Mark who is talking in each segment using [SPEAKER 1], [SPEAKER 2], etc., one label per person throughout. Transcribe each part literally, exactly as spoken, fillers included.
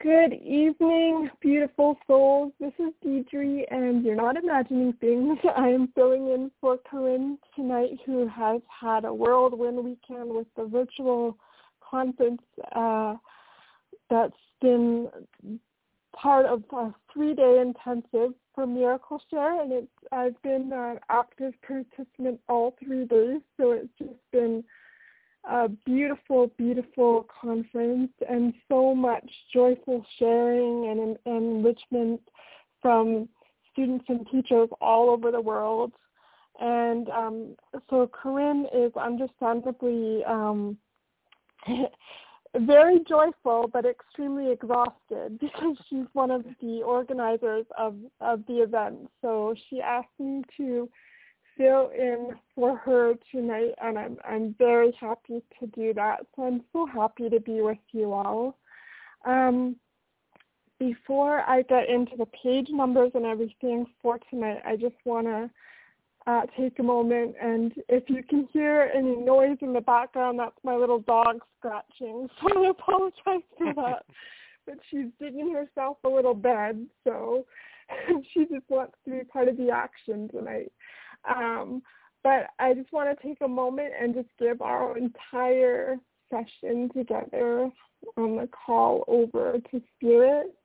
[SPEAKER 1] Good evening, beautiful souls. This is Deidre, and you're not imagining things. I am filling in for Corinne tonight, who has had a whirlwind weekend with the virtual conference uh, that's been part of a three-day intensive for Miracle Share, and it's I've been an active participant all three days, so it's just been a beautiful, beautiful conference and so much joyful sharing and, and enrichment from students and teachers all over the world. And um, so Corinne is understandably um, very joyful but extremely exhausted because she's one of the organizers of, of the event. So she asked me to fill in for her tonight, and I'm I'm very happy to do that. So I'm so happy to be with you all. Um, before I get into the page numbers and everything for tonight, I just want to uh, take a moment, and if you can hear any noise in the background, that's my little dog scratching. So I apologize for that. But she's digging herself a little bed, so she just wants to be part of the action tonight. Um, but I just want to take a moment and just give our entire session together on the call over to Spirit,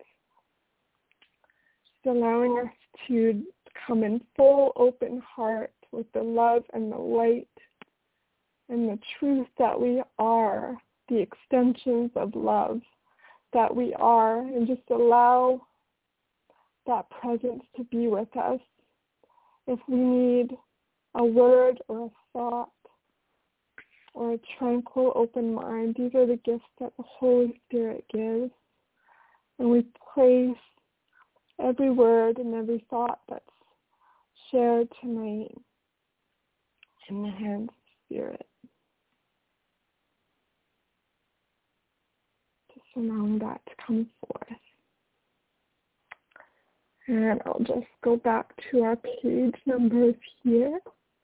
[SPEAKER 1] just allowing us to come in full open heart with the love and the light and the truth that we are, the extensions of love that we are, and just allow that presence to be with us. If we need a word or a thought or a tranquil open mind, these are the gifts that the Holy Spirit gives. And we place every word and every thought that's shared tonight in the hands of Spirit. Just allowing that to come forth. And I'll just go back to our page numbers here.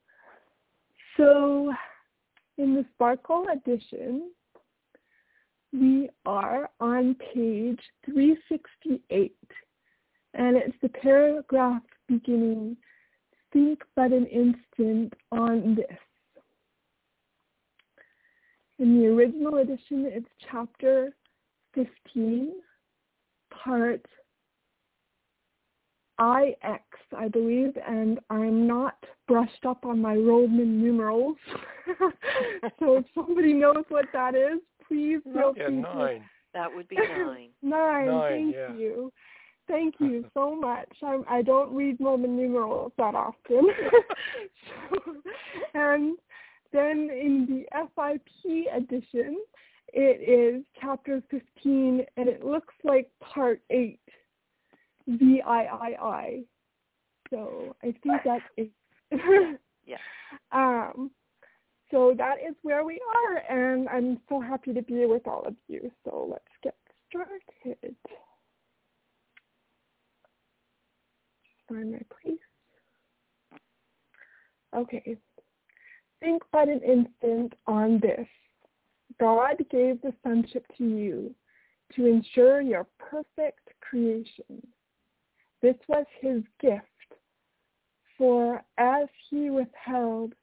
[SPEAKER 1] So in the Sparkle edition, we are on page three sixty-eight. And it's the paragraph beginning, "Think but an instant on this." In the original edition, it's chapter fifteen, part I X, I believe, and I'm not brushed up on my Roman numerals. So if somebody knows what that is, please feel
[SPEAKER 2] yeah,
[SPEAKER 1] free
[SPEAKER 2] nine.
[SPEAKER 1] to.
[SPEAKER 3] That would be nine.
[SPEAKER 1] nine.
[SPEAKER 2] Nine,
[SPEAKER 1] Thank
[SPEAKER 2] yeah.
[SPEAKER 1] you. Thank you so much. I'm, I don't read Roman numerals that often. So, and then in the F I P edition, it is chapter fifteen, and it looks like part eight. V I I I. So I think that's it.
[SPEAKER 3] Yeah.
[SPEAKER 1] Um, so that is where we are, and I'm so happy to be with all of you. So let's get started. Find my place. Okay. Think but an instant on this. God gave the sonship to you to ensure your perfect creation. This was his gift, for as he withheld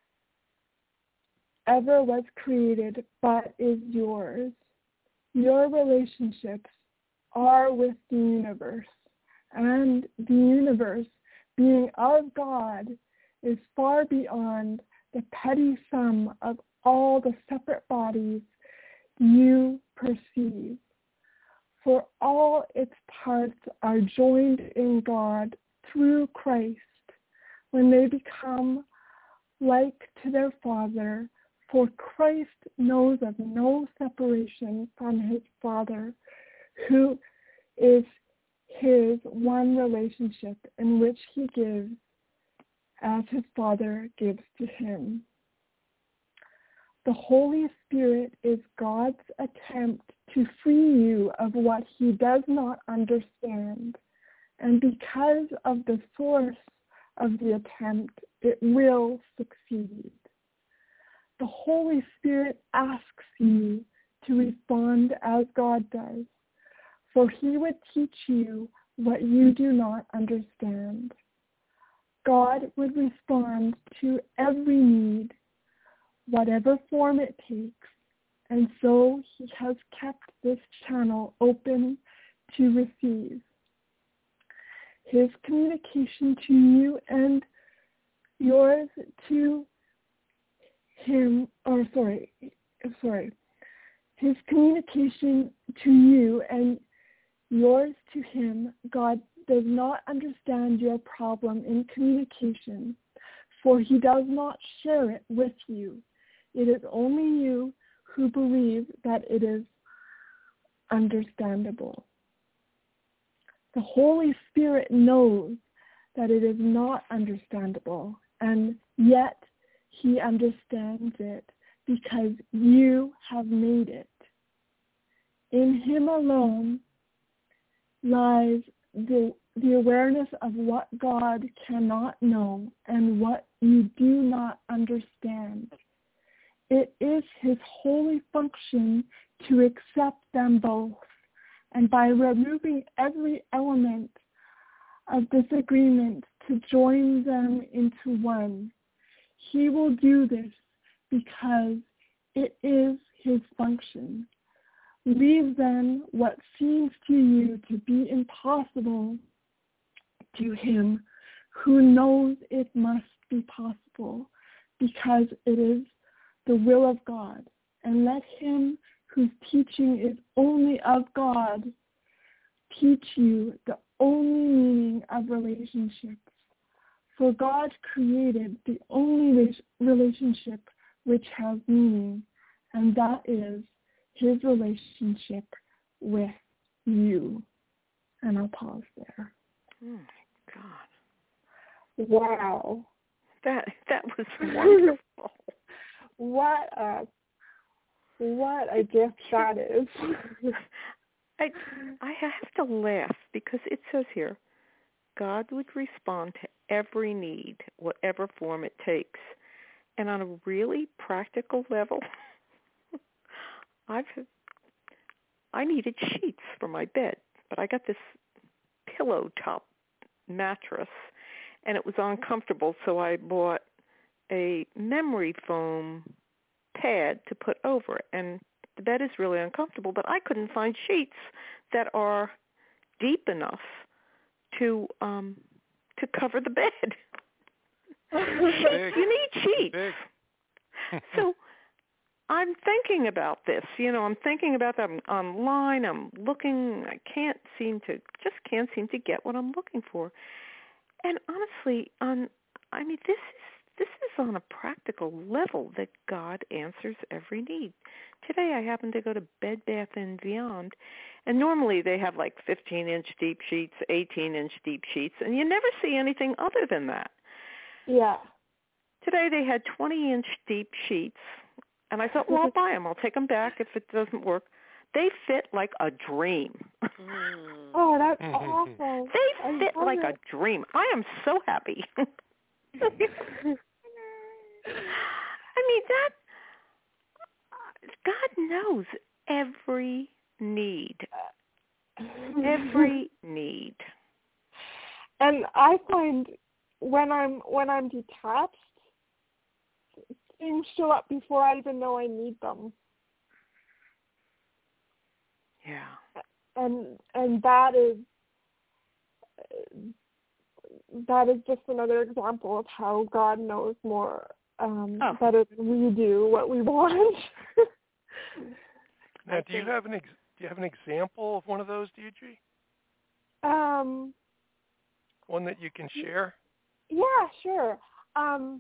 [SPEAKER 1] ever was created, but is yours. Your relationships are with the universe, and the universe, being of God, is far beyond the petty sum of all the separate bodies you perceive. For all its parts are joined in God through Christ when they become like to their Father, for Christ knows of no separation from his Father, who is his one relationship in which he gives as his Father gives to him. The Holy Spirit is God's attempt to free you of what he does not understand, and because of the source of the attempt, it will succeed. The Holy Spirit asks you to respond as God does, for he would teach you what you do not understand. God would respond to every need, whatever form it takes, and so he has kept this channel open to receive. His communication to you and yours to him, or sorry, sorry, his communication to you and yours to him, God does not understand your problem in communication, for he does not share it with you. It is only you who believe that it is understandable. The Holy Spirit knows that it is not understandable, and yet he understands it because you have made it. In him alone lies the, the awareness of what God cannot know and what you do not understand. It is his holy function to accept them both, and by removing every element of disagreement to join them into one. He will do this because it is his function. Leave then what seems to you to be impossible to him who knows it must be possible, because it is the will of God, and let him whose teaching is only of God teach you the only meaning of relationships. For God created the only relationship which has meaning, and that is his relationship with you. And I'll pause there.
[SPEAKER 2] Oh my God.
[SPEAKER 1] Wow.
[SPEAKER 2] That that was wonderful.
[SPEAKER 1] What a what a gift that is.
[SPEAKER 2] I I have to laugh because it says here, God would respond to every need, whatever form it takes. And on a really practical level, I've I needed sheets for my bed, but I got this pillow top mattress, and it was uncomfortable, so I bought a memory foam pad to put over it. And the bed is really uncomfortable, but I couldn't find sheets that are deep enough to um, to cover the bed.
[SPEAKER 4] Big.
[SPEAKER 2] You need sheets.
[SPEAKER 4] Big.
[SPEAKER 2] So I'm thinking about this. You know, I'm thinking about that. I'm online. I'm looking. I can't seem to, just can't seem to get what I'm looking for. And honestly, on, I mean, this is this is on a practical level that God answers every need. Today I happened to go to Bed Bath and Beyond, and normally they have like fifteen-inch deep sheets, eighteen-inch deep sheets, and you never see anything other than that.
[SPEAKER 1] Yeah.
[SPEAKER 2] Today they had twenty-inch deep sheets, and I thought, well, I'll buy them. I'll take them back if it doesn't work. They fit like a dream.
[SPEAKER 3] Mm.
[SPEAKER 1] Oh, that's
[SPEAKER 4] Mhm.
[SPEAKER 1] awful.
[SPEAKER 2] They
[SPEAKER 1] I
[SPEAKER 2] fit
[SPEAKER 1] love
[SPEAKER 2] like
[SPEAKER 1] it.
[SPEAKER 2] a dream. I am so happy. I mean, that, God knows every need. Every need.
[SPEAKER 1] And I find when I'm when I'm detached, things show up before I even know I need them.
[SPEAKER 2] Yeah.
[SPEAKER 1] And and that is that is just another example of how God knows more um,
[SPEAKER 2] Oh.
[SPEAKER 1] better than we do what we want.
[SPEAKER 4] Now,
[SPEAKER 3] I
[SPEAKER 4] do you
[SPEAKER 3] think-
[SPEAKER 4] have an ex- do you have an example of one of those, Deidre?
[SPEAKER 1] um,
[SPEAKER 4] One that you can share?
[SPEAKER 1] yeah, sure. Um,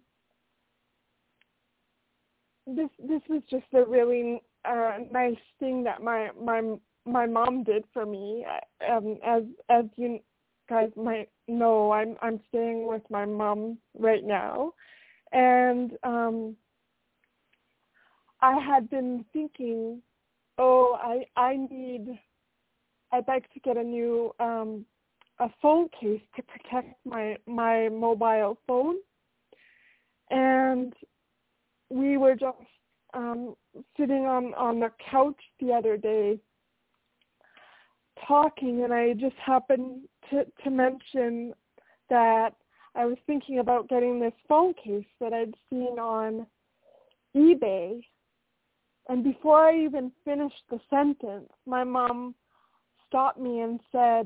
[SPEAKER 1] this this was just a really uh, nice thing that my my my mom did for me. Um, as as you guys might know, I'm I'm staying with my mom right now, and um, I had been thinking, oh, I I need, I'd like to get a new um, a phone case to protect my my mobile phone, and we were just um, sitting on on the couch the other day, talking, and I just happened to, to mention that I was thinking about getting this phone case that I'd seen on eBay. And before I even finished the sentence, my mom stopped me and said,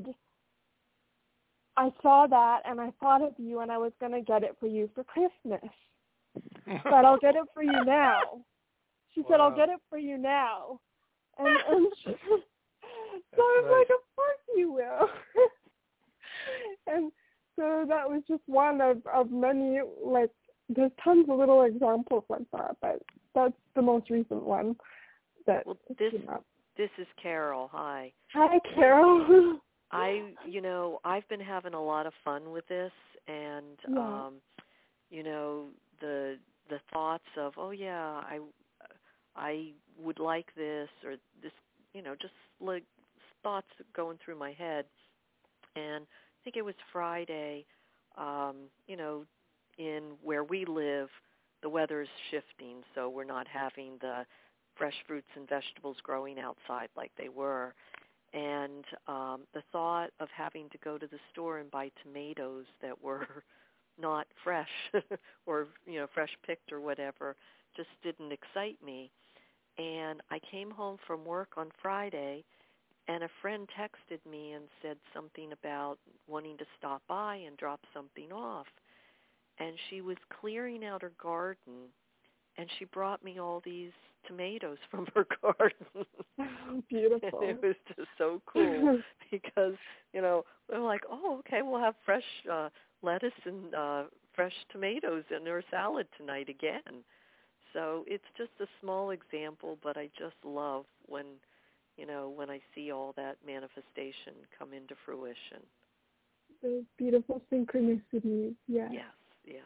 [SPEAKER 1] I saw that and I thought of you and I was going to get it for you for Christmas. But I'll get it for you now. She wow. said, I'll get it for you now. And, and she, so I was nice. like, of course you will. And so that was just one of, of many, like, there's tons of little examples like that, but that's the most recent one. That
[SPEAKER 3] well, this this is Carol. Hi.
[SPEAKER 1] Hi, Carol.
[SPEAKER 3] I, you know, I've been having a lot of fun with this, and
[SPEAKER 1] yeah.
[SPEAKER 3] um, you know, the the thoughts of, oh yeah, I I would like this or this, you know, just like thoughts going through my head. And I think it was Friday, um, you know, in where we live, the weather's shifting, so we're not having the fresh fruits and vegetables growing outside like they were. And um, the thought of having to go to the store and buy tomatoes that were not fresh or, you know, fresh picked or whatever just didn't excite me. And I came home from work on Friday, and a friend texted me and said something about wanting to stop by and drop something off. And she was clearing out her garden, and she brought me all these tomatoes from her garden.
[SPEAKER 1] Beautiful.
[SPEAKER 3] And it was just so cool because, you know, we're like, oh, okay, we'll have fresh uh, lettuce and uh, fresh tomatoes in our salad tonight again. So it's just a small example, but I just love when, you know, when I see all that manifestation come into fruition.
[SPEAKER 1] Those beautiful synchronicities, yes.
[SPEAKER 3] Yes, yes.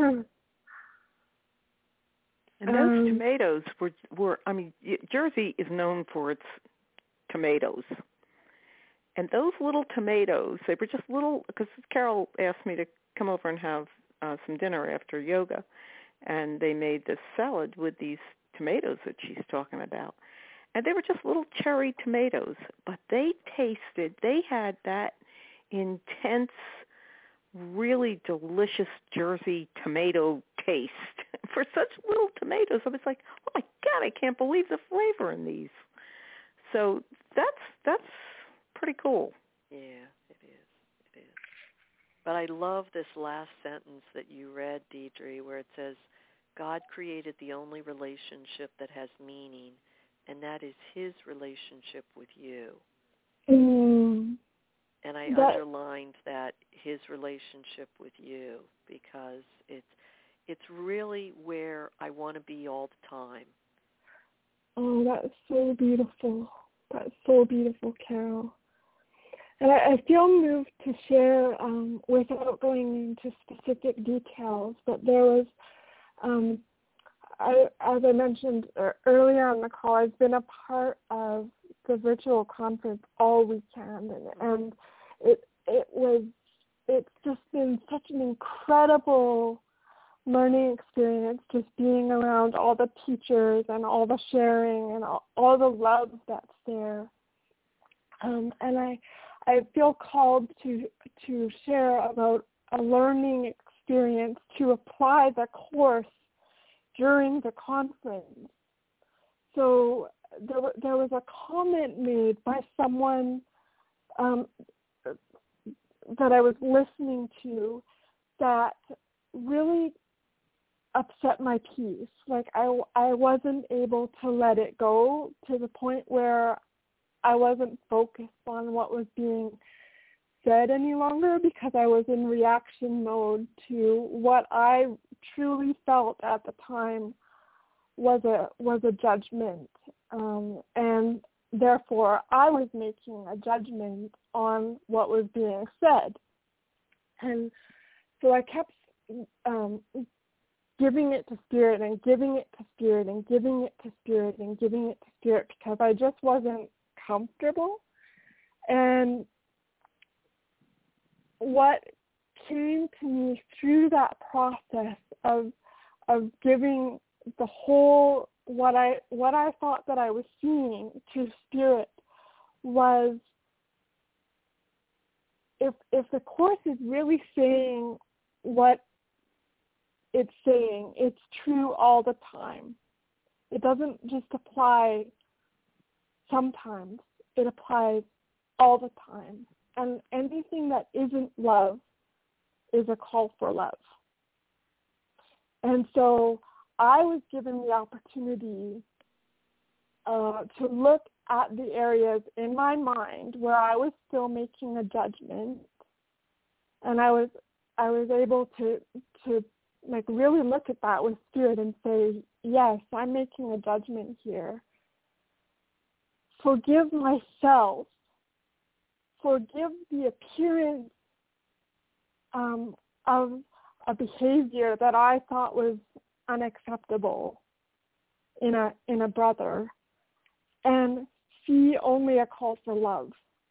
[SPEAKER 2] And those um, tomatoes were, were, I mean, Jersey is known for its tomatoes. And those little tomatoes, they were just little, because Carol asked me to come over and have uh, some dinner after yoga. And they made this salad with these tomatoes that she's talking about. And they were just little cherry tomatoes, but they tasted, they had that intense, really delicious Jersey tomato taste for such little tomatoes. I was like, oh my God, I can't believe the flavor in these. So that's that's pretty cool.
[SPEAKER 3] Yeah, it is. It is. But I love this last sentence that you read, Deidre, where it says, God created the only relationship that has meaning, and that is his relationship with you.
[SPEAKER 1] Mm.
[SPEAKER 3] And I
[SPEAKER 1] that,
[SPEAKER 3] underlined that, his relationship with you, because it's it's really where I want to be all the time.
[SPEAKER 1] Oh, that's so beautiful. That's so beautiful, Carol. And I, I feel moved to share, um, without going into specific details, but there was, um, I, as I mentioned earlier on the call, I've been a part of the virtual conference all weekend, and, and it it was it's just been such an incredible learning experience, just being around all the teachers and all the sharing and all, all the love that's there. Um, and I I feel called to to share about a learning experience to apply the course during the conference. So there, there was a comment made by someone um, that I was listening to that really upset my peace. Like I, I wasn't able to let it go to the point where I wasn't focused on what was being said any longer, because I was in reaction mode to what I truly felt at the time was a was a judgment, um, and therefore I was making a judgment on what was being said, and so I kept um, giving it to Spirit and giving it to Spirit and giving it to Spirit and giving it to Spirit because I just wasn't comfortable. And what came to me through that process of of giving the whole what I what I thought that I was seeing to Spirit was if if the Course is really saying what it's saying, it's true all the time. It doesn't just apply sometimes. It applies all the time. And anything that isn't love is a call for love. And so I was given the opportunity uh, to look at the areas in my mind where I was still making a judgment, and I was I was able to to like really look at that with Spirit and say, yes, I'm making a judgment here. Forgive myself. Forgive the appearance um, of a behavior that I thought was unacceptable in a in a brother, and see only a call for love.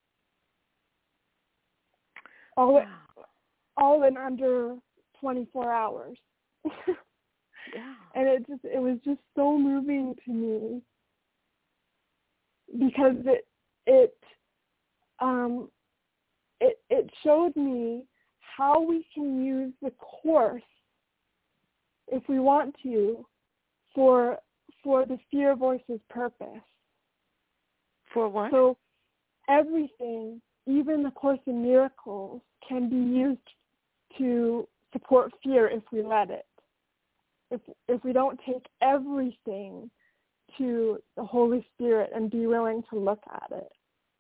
[SPEAKER 1] All wow. all in under twenty-four hours.
[SPEAKER 2] Yeah.
[SPEAKER 1] And it just it was just so moving to me, because it it um it it showed me how we can use the Course, if we want to, for for the Sphere Voice's purpose.
[SPEAKER 2] For what?
[SPEAKER 1] So everything, even the Course in Miracles, can be used to support fear if we let it. If if we don't take everything to the Holy Spirit and be willing to look at it.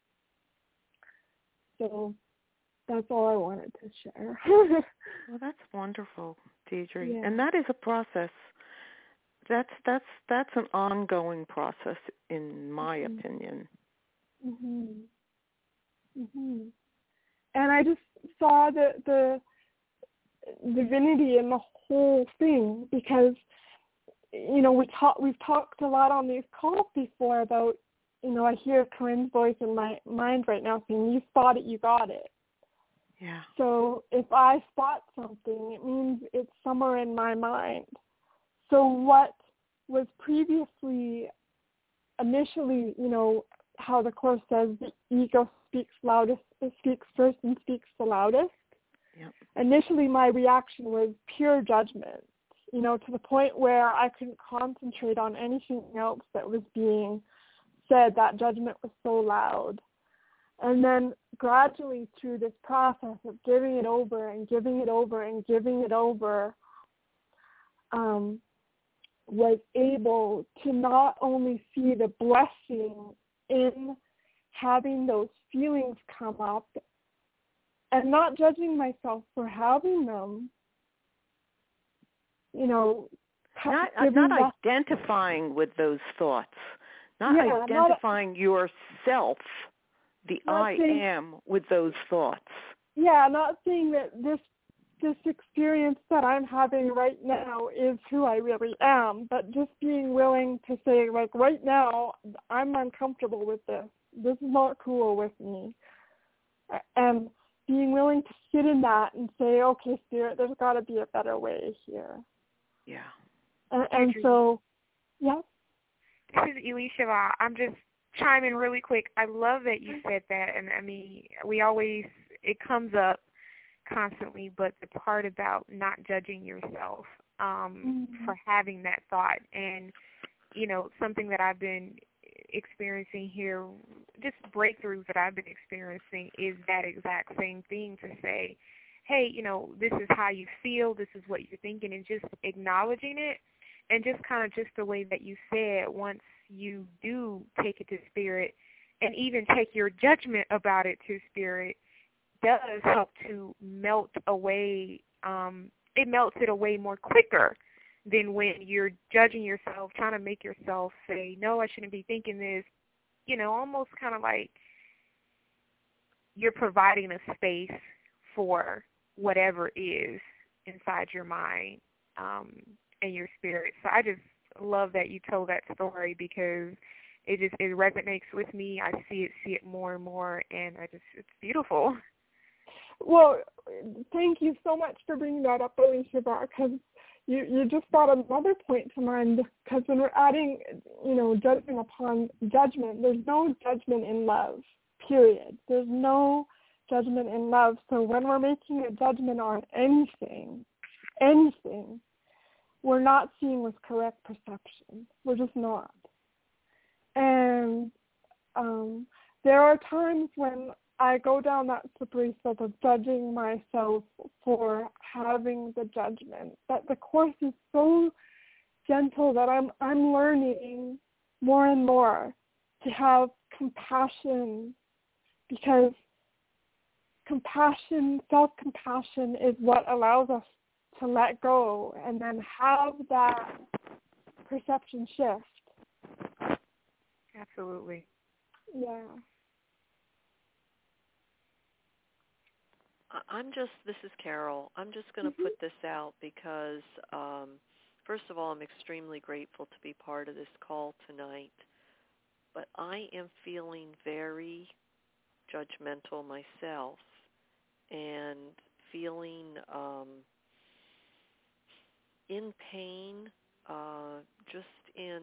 [SPEAKER 1] So that's all I wanted to share.
[SPEAKER 2] Well, that's wonderful, Deidre.
[SPEAKER 1] Yeah.
[SPEAKER 2] And that is a process. That's that's that's an ongoing process, in my mm-hmm. opinion.
[SPEAKER 1] Mhm. Mhm. And I just saw the the divinity in the whole thing, because you know we talk we've talked a lot on these calls before about, you know, I hear Corinne's voice in my mind right now saying, "You spot it, you got it."
[SPEAKER 2] Yeah.
[SPEAKER 1] So if I spot something, it means it's somewhere in my mind. So what was previously, initially, you know, how the Course says the ego speaks loudest, speaks first and speaks the loudest.
[SPEAKER 2] Yep.
[SPEAKER 1] Initially, my reaction was pure judgment, you know, to the point where I couldn't concentrate on anything else that was being said. That judgment was so loud. And then gradually through this process of giving it over and giving it over and giving it over, um, was able to not only see the blessing in having those feelings come up and not judging myself for having them, you know,
[SPEAKER 2] not not that, identifying with those thoughts, not
[SPEAKER 1] yeah,
[SPEAKER 2] identifying
[SPEAKER 1] not,
[SPEAKER 2] yourself, the I
[SPEAKER 1] saying,
[SPEAKER 2] am, with those thoughts.
[SPEAKER 1] Yeah, not saying that this this experience that I'm having right now is who I really am, but just being willing to say, like, right now, I'm uncomfortable with this. This is not cool with me. And being willing to sit in that and say, okay, Spirit, there's got to be a better way here.
[SPEAKER 2] Yeah.
[SPEAKER 1] And, and so, yeah.
[SPEAKER 5] This is Elisha. I'm just chiming really quick. I love that you said that. And, I mean, we always, it comes up constantly, but the part about not judging yourself um, mm-hmm. for having that thought. And, you know, something that I've been experiencing here, just breakthroughs that I've been experiencing, is that exact same thing, to say, hey, you know, this is how you feel, this is what you're thinking, and just acknowledging it. And just kind of just the way that you said, once you do take it to Spirit and even take your judgment about it to Spirit, does help to melt away, um, it melts it away more quicker than when you're judging yourself, trying to make yourself say, no, I shouldn't be thinking this, you know, almost kind of like you're providing a space for whatever is inside your mind um, and your spirit. So I just love that you told that story, because it just, it resonates with me. I see it, see it more and more, and I just, it's beautiful.
[SPEAKER 1] Well, thank you so much for bringing that up, Elisha, because you, you just brought another point to mind, because when we're adding, you know, judgment upon judgment, there's no judgment in love, period. There's no judgment in love. So when we're making a judgment on anything, anything, we're not seeing with correct perception. We're just not. And um, there are times when I go down that slippery slope of judging myself for having the judgment. But the Course is so gentle that I'm I'm learning more and more to have compassion, because compassion, self-compassion is what allows us to let go and then have that perception shift.
[SPEAKER 5] Absolutely.
[SPEAKER 1] Yeah.
[SPEAKER 3] I'm just, this is Carol. I'm just going to
[SPEAKER 1] Mm-hmm.
[SPEAKER 3] put this out because, um, first of all, I'm extremely grateful to be part of this call tonight. But I am feeling very judgmental myself and feeling um, in pain, uh, just in,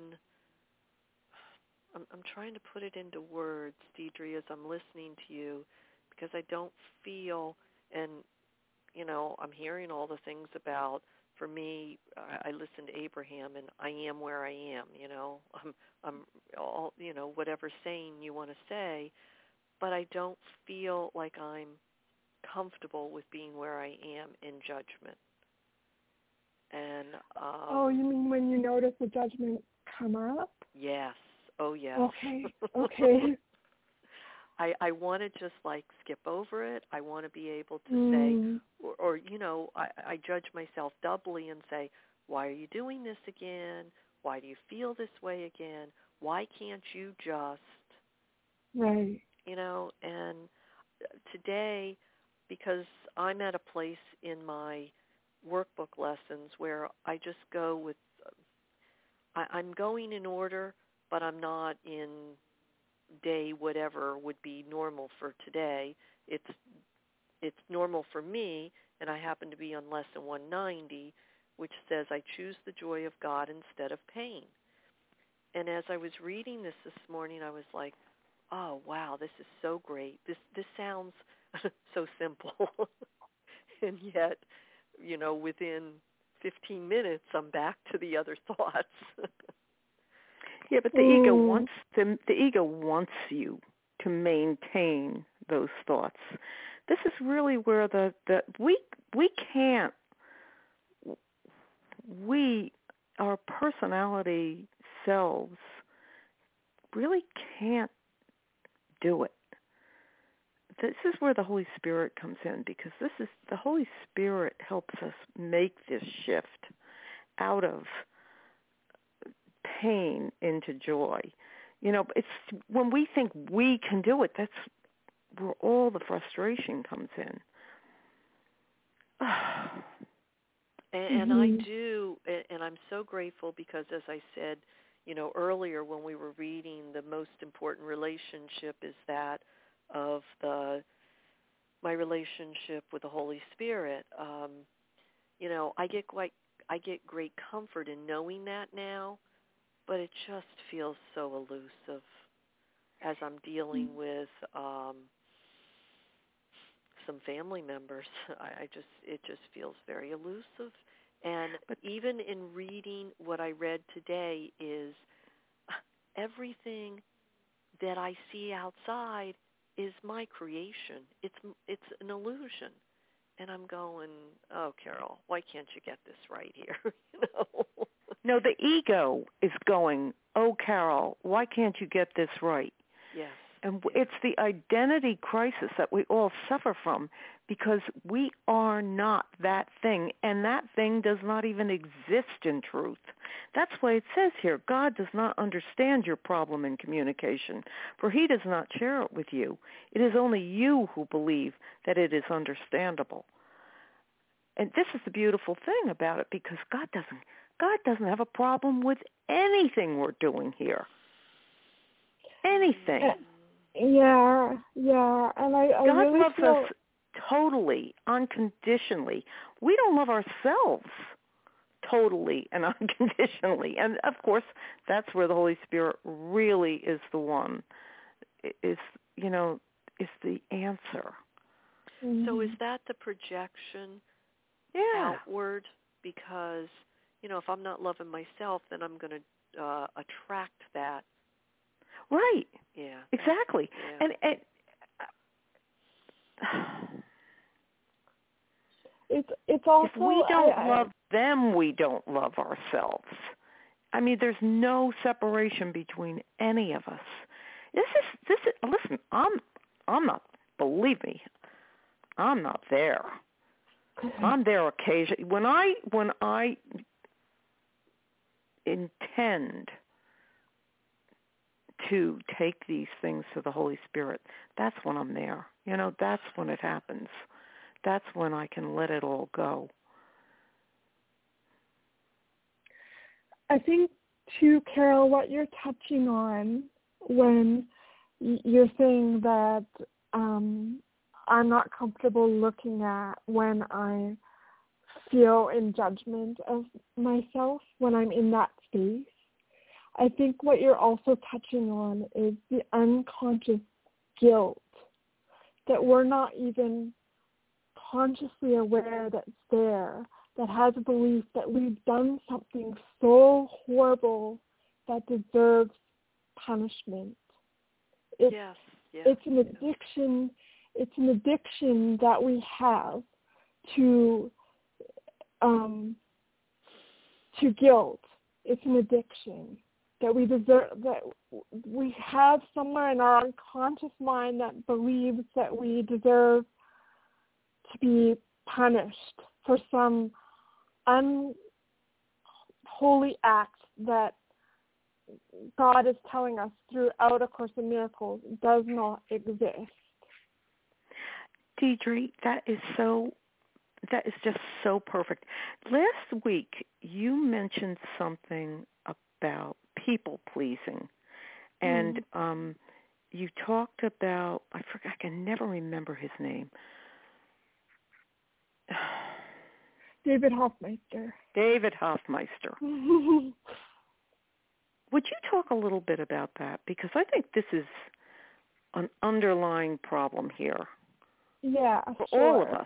[SPEAKER 3] I'm, I'm trying to put it into words, Deidre, as I'm listening to you, because I don't feel, and, you know, I'm hearing all the things about, for me, I, I listen to Abraham, and I am where I am, you know. I'm, I'm all, you know, whatever saying you want to say, but I don't feel like I'm comfortable with being where I am in judgment. And um,
[SPEAKER 1] oh, you mean when you notice the judgment come up?
[SPEAKER 3] Yes. Oh, yes.
[SPEAKER 1] Okay. Okay.
[SPEAKER 3] I, I want to just like skip over it. I want to be able to
[SPEAKER 1] mm.
[SPEAKER 3] say, or, or you know, I, I judge myself doubly and say, why are you doing this again? Why do you feel this way again? Why can't you just,
[SPEAKER 1] right?
[SPEAKER 3] You know, and today, because I'm at a place in my workbook lessons where I just go with, I, I'm going in order, but I'm not in day whatever would be normal for today. It's it's normal for me, and I happen to be on lesson one ninety, which says I choose the joy of God instead of pain. And as I was reading this this morning, I was like, oh, wow, this is so great. This this sounds so simple. And yet, you know, within fifteen minutes, I'm back to the other thoughts.
[SPEAKER 2] Yeah, but the mm. ego wants the, the ego wants you to maintain those thoughts. This is really where the, the we we can't we our personality selves really can't do it. This is where the Holy Spirit comes in, because this is the Holy Spirit helps us make this shift out of pain into joy. You know, it's when we think we can do it, that's where all the frustration comes in.
[SPEAKER 3] and, and I do, and I'm so grateful because, as I said, you know, earlier when we were reading, the most important relationship is that of the my relationship with the Holy Spirit. Um, you know, I get quite I get great comfort in knowing that now. But it just feels so elusive as I'm dealing with um, some family members. I, I just it just feels very elusive. And even in reading what I read today is everything that I see outside is my creation. It's it's an illusion. And I'm going, oh, Carol, why can't you get this right here? you know.
[SPEAKER 2] No, the ego is going, oh, Carol, why can't you get this right?
[SPEAKER 3] Yes.
[SPEAKER 2] And it's the identity crisis that we all suffer from, because we are not that thing, and that thing does not even exist in truth. That's why it says here, God does not understand your problem in communication, for he does not share it with you. It is only you who believe that it is understandable. And this is the beautiful thing about it, because God doesn't God doesn't have a problem with anything we're doing here. Anything.
[SPEAKER 1] Yeah, yeah. And I, I
[SPEAKER 2] God
[SPEAKER 1] really
[SPEAKER 2] loves
[SPEAKER 1] feel...
[SPEAKER 2] us totally, unconditionally. We don't love ourselves totally and unconditionally. And, of course, that's where the Holy Spirit really is the one, is, you know, is the answer.
[SPEAKER 1] Mm-hmm.
[SPEAKER 3] So is that the projection
[SPEAKER 2] Yeah.
[SPEAKER 3] outward? Because, you know, if I'm not loving myself, then I'm going to uh, attract that.
[SPEAKER 2] Right.
[SPEAKER 3] Yeah.
[SPEAKER 2] Exactly.
[SPEAKER 3] Yeah.
[SPEAKER 2] And, and
[SPEAKER 1] it's it's also
[SPEAKER 2] if we don't
[SPEAKER 1] I,
[SPEAKER 2] love them, we don't love ourselves. I mean, there's no separation between any of us. This is this is listen, I'm I'm not, believe me, I'm not there. I'm there occasionally. When I when I intend to take these things to the Holy Spirit, that's when I'm there. You know, that's when it happens. That's when I can let it all go.
[SPEAKER 1] I think, too, Carol, what you're touching on when you're saying that um, I'm not comfortable looking at when I feel in judgment of myself, when I'm in that space, I think what you're also touching on is the unconscious guilt that we're not even consciously aware that's there, that has a belief that we've done something so horrible that deserves punishment. It's,
[SPEAKER 3] yes. Yes.
[SPEAKER 1] it's an addiction. It's an addiction that we have to um, to guilt. It's an addiction that we deserve, that we have somewhere in our unconscious mind that believes that we deserve to be punished for some unholy act that God is telling us throughout A Course in Miracles does not exist.
[SPEAKER 2] Deidre, that is so, that is just so perfect. Last week, you mentioned something about people pleasing, and mm. um, you talked about, I forgot, I can never remember his name.
[SPEAKER 1] David Hoffmeister.
[SPEAKER 2] David Hoffmeister. Would you talk a little bit about that? Because I think this is an underlying problem here.
[SPEAKER 1] Yeah,
[SPEAKER 2] for
[SPEAKER 1] sure.
[SPEAKER 2] all of us.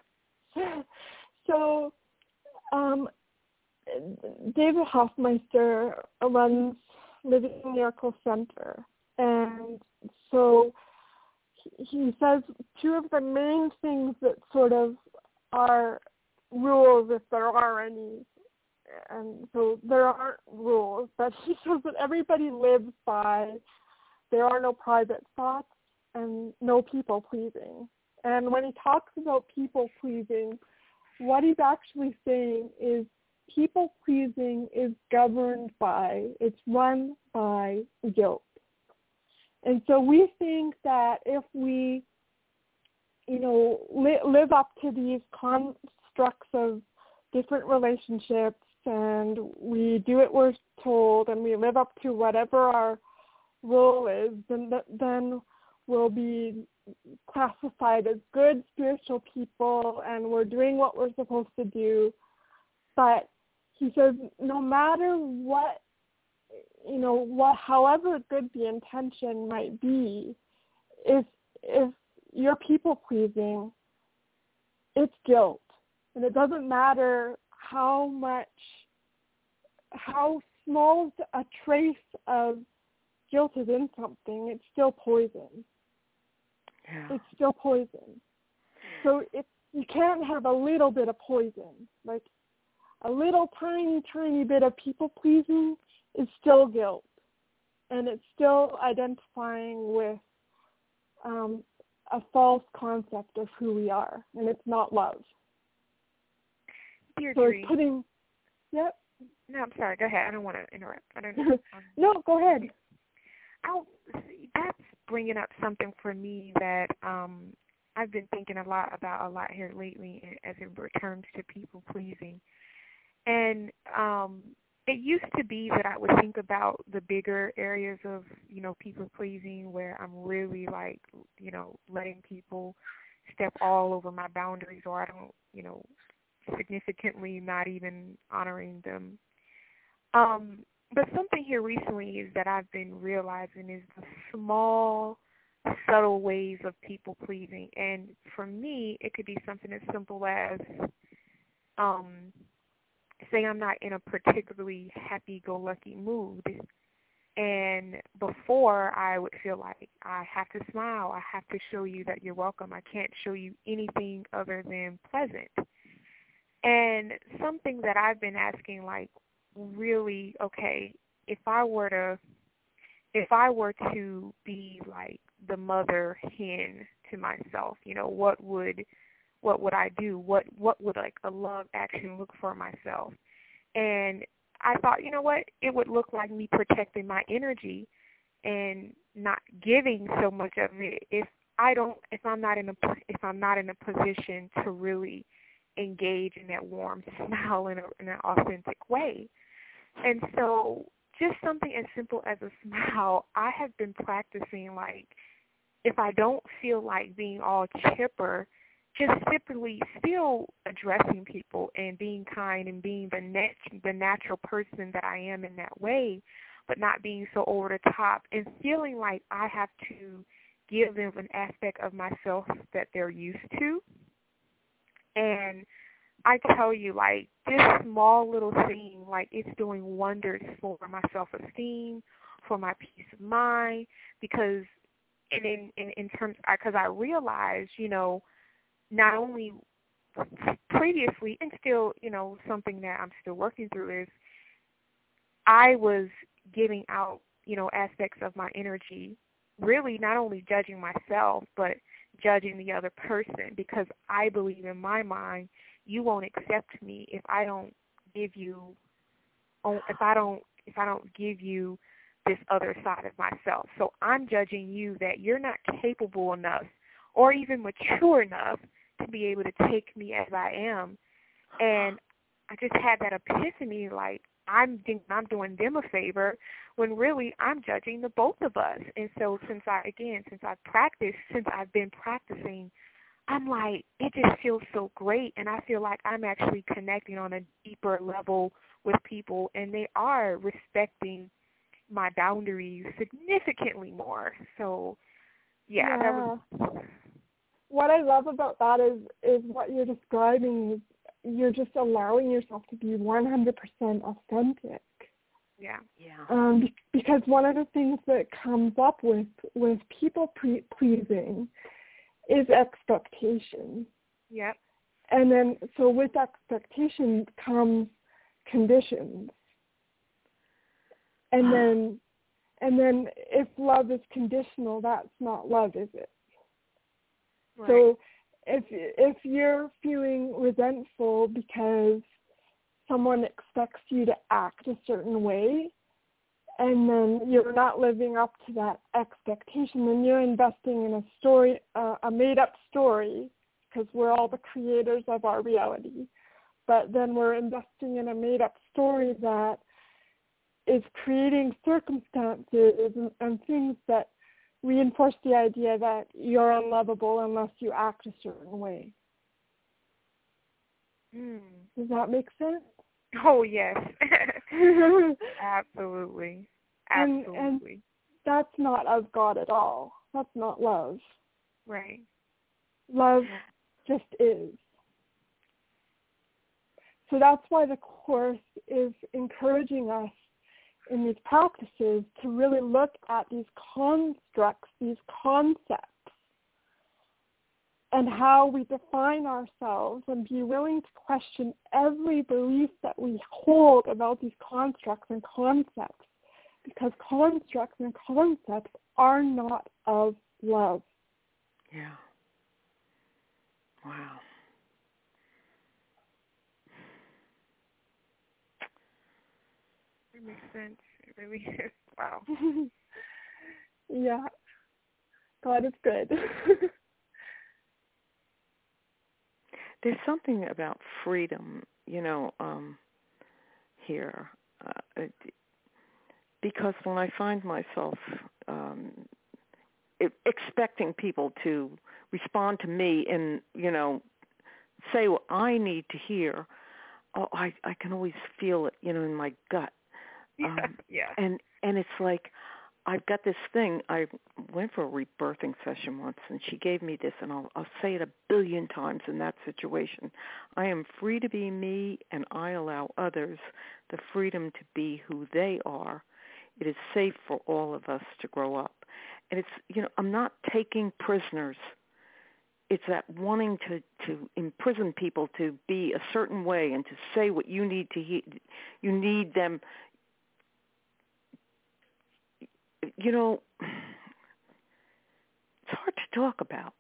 [SPEAKER 1] So, um, David Hoffmeister runs Living Miracle Center, and so he says two of the main things that sort of are rules, if there are any, and so there aren't rules, but he says that everybody lives by there are no private thoughts and no people pleasing. And when he talks about people pleasing, what he's actually saying is people pleasing is governed by, it's run by guilt. And so we think that if we, you know, li- live up to these constructs of different relationships and we do what we're told and we live up to whatever our role is, then, then we'll be classified as good spiritual people and we're doing what we're supposed to do. But he says no matter what, you know, what, however good the intention might be, if if you're people pleasing, it's guilt. And it doesn't matter how much, how small a trace of guilt is in something, it's still poison.
[SPEAKER 2] Yeah.
[SPEAKER 1] It's still poison. So if you can't have a little bit of poison, like a little tiny, tiny bit of people pleasing is still guilt, and it's still identifying with um, a false concept of who we are, and it's not love.
[SPEAKER 5] Dear
[SPEAKER 1] so
[SPEAKER 5] Tree.
[SPEAKER 1] It's putting, yep.
[SPEAKER 5] No, I'm sorry. Go ahead. I don't want to interrupt. I don't.
[SPEAKER 1] Um, no, go ahead.
[SPEAKER 5] I'll, that's bringing up something for me that um, I've been thinking a lot about a lot here lately as it returns to people pleasing. And um, it used to be that I would think about the bigger areas of, you know, people pleasing where I'm really like, you know, letting people step all over my boundaries, or I don't, you know, significantly not even honoring them. Um, but something here recently is that I've been realizing is the small subtle ways of people pleasing. And for me, it could be something as simple as, um, say I'm not in a particularly happy-go-lucky mood. And before, I would feel like I have to smile. I have to show you that you're welcome. I can't show you anything other than pleasant. And something that I've been asking, like, really, okay, if I were to, if I were to be like the mother hen to myself, you know, what would, what would I do? What, what would like a love action look for myself? And I thought, you know what, it would look like me protecting my energy and not giving so much of it if I don't, if I'm not in a, if I'm not in a position to really engage in that warm smile in, a, in an authentic way. And so just something as simple as a smile, I have been practicing, like, if I don't feel like being all chipper, just simply still addressing people and being kind and being the nat- the natural person that I am in that way, but not being so over the top and feeling like I have to give them an aspect of myself that they're used to. And I tell you, like, this small little thing, like, it's doing wonders for my self-esteem, for my peace of mind, because and in, in, in terms, because I realized, you know, not only previously, and still, you know, something that I'm still working through is I was giving out, you know, aspects of my energy, really not only judging myself, but judging the other person, because I believe in my mind, you won't accept me if I don't give you, if I don't, if I don't give you this other side of myself. So I'm judging you that you're not capable enough or even mature enough to be able to take me as I am. And I just had that epiphany, like, I'm I'm doing them a favor when really I'm judging the both of us. And so since I, again, since I've practiced, since I've been practicing, I'm like, it just feels so great. And I feel like I'm actually connecting on a deeper level with people, and they are respecting my boundaries significantly more. So, yeah,
[SPEAKER 1] yeah.
[SPEAKER 5] that was...
[SPEAKER 1] What I love about that is, is what you're describing is you're just allowing yourself to be one hundred percent authentic.
[SPEAKER 5] Yeah.
[SPEAKER 2] Yeah.
[SPEAKER 1] Um, be- because one of the things that comes up with, with people pre- pleasing is expectation.
[SPEAKER 5] Yep.
[SPEAKER 1] And then, so with expectation comes conditions. And then, and then if love is conditional, that's not love, is it?
[SPEAKER 5] Right.
[SPEAKER 1] So if if you're feeling resentful because someone expects you to act a certain way, and then you're not living up to that expectation, then you're investing in a story, uh, a made-up story, because we're all the creators of our reality. But then we're investing in a made-up story that is creating circumstances and, and things that reinforce the idea that you're unlovable unless you act a certain way.
[SPEAKER 5] Mm.
[SPEAKER 1] Does that make sense?
[SPEAKER 5] Oh, yes. Absolutely. Absolutely.
[SPEAKER 1] And, and that's not of God at all. That's not love.
[SPEAKER 5] Right.
[SPEAKER 1] Love just is. So that's why the Course is encouraging us in these practices to really look at these constructs, these concepts, and how we define ourselves, and be willing to question every belief that we hold about these constructs and concepts, because constructs and concepts are not of love.
[SPEAKER 2] Yeah. Wow.
[SPEAKER 5] It makes sense. It really is. Wow.
[SPEAKER 1] Yeah. God is good.
[SPEAKER 2] There's something about freedom, you know, um, here. Uh, because when I find myself um, expecting people to respond to me and, you know, say what I need to hear, oh, I, I can always feel it, you know, in my gut.
[SPEAKER 5] Yeah,
[SPEAKER 2] Um,
[SPEAKER 5] yeah.
[SPEAKER 2] and and it's like I've got this thing. I went for a rebirthing session once, and she gave me this, and I'll, I'll say it a billion times in that situation. I am free to be me, and I allow others the freedom to be who they are. It is safe for all of us to grow up. And it's, you know, I'm not taking prisoners. It's that wanting to, to imprison people to be a certain way and to say what you need to hear. You need them. You know, it's hard to talk about.